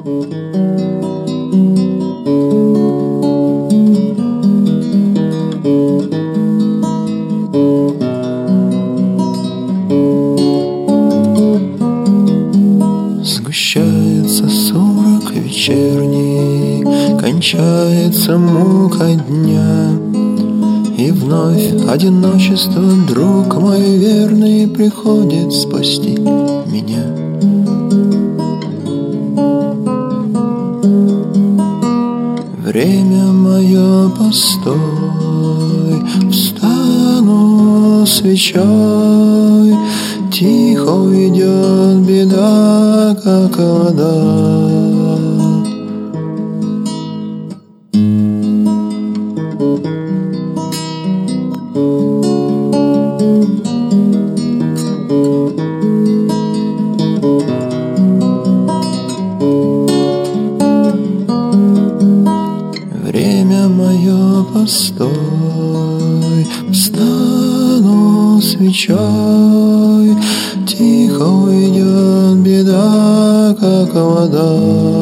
Сгущается сумрак вечерний, кончается мука дня, и вновь одиночество, друг мой верный, приходит спасти меня. Время мое постой, встану свечой, тихо уйдет беда, как вода. Время мое постой, встану свечой, тихо уйдет беда, как вода.